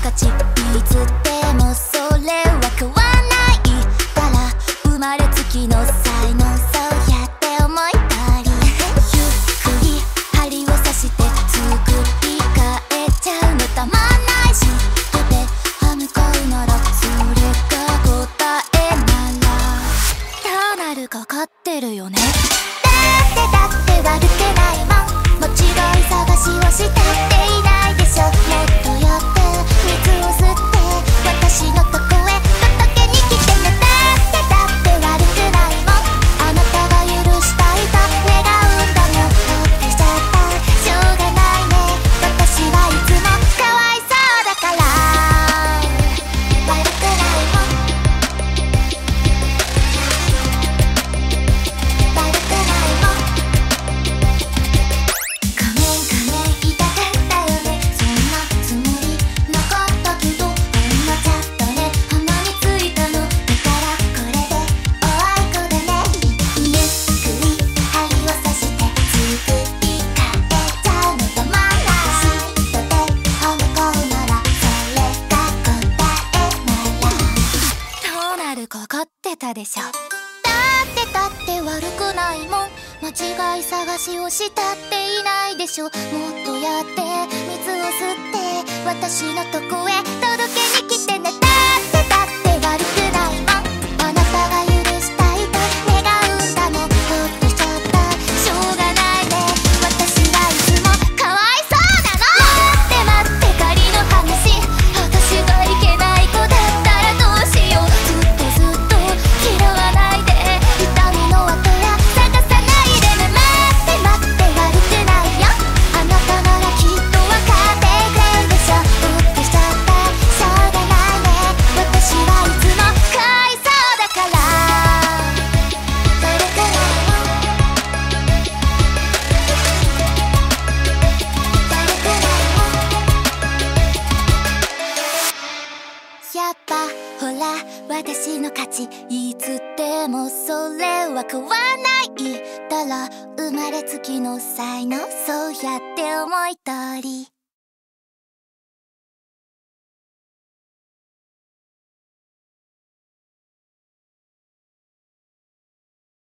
価値いつでもそれは変わらないたら生まれつきの才能そうやって思いたりゆっくり針を刺して作り変えちゃうのたまんないし手で歯向かうならそれが答えならどうなるか分かってるよね。だって悪くないもん間違い探しをしたっていないでしょ。もっとやって水を吸って私のとこへ届けに来てね。だって悪くないもんあなたが許したいと願うんだもん。ほっとしちゃったしょうがないね私はいつもかわいそうだから悪くないもん悪くないもんごめん言いたかったよね。そんなつもりなかったけどほんのちょっとね鼻についたのだからこれでおあいこだね。ゆっくり針を刺して作り変えちゃうのたまんないし人で歯向かうならそれが答えならどうなるか分かってたでしょ。だって悪くないもん間違い探しをしたっていないでしょ。もっとやって水を吸って私のとこへ届けに来てね。だって悪くないもんあなたが許したいと願うんだもん。ほっとしちゃったしょうがないね私はいつもかわいそうなの。待って仮の話私がいけない子だったらどうしよう。ずっと嫌わないで痛みの跡や探さないでね。待って悪くないよあなたならきっと分かってくれるでしょ。ほっとしちゃったしょうがないね私はいつもかわいそうだから悪くないもん悪くないもんやっぱほら私の価値いつでもそれは変わらないたら生まれつきの才能そうやって思い通り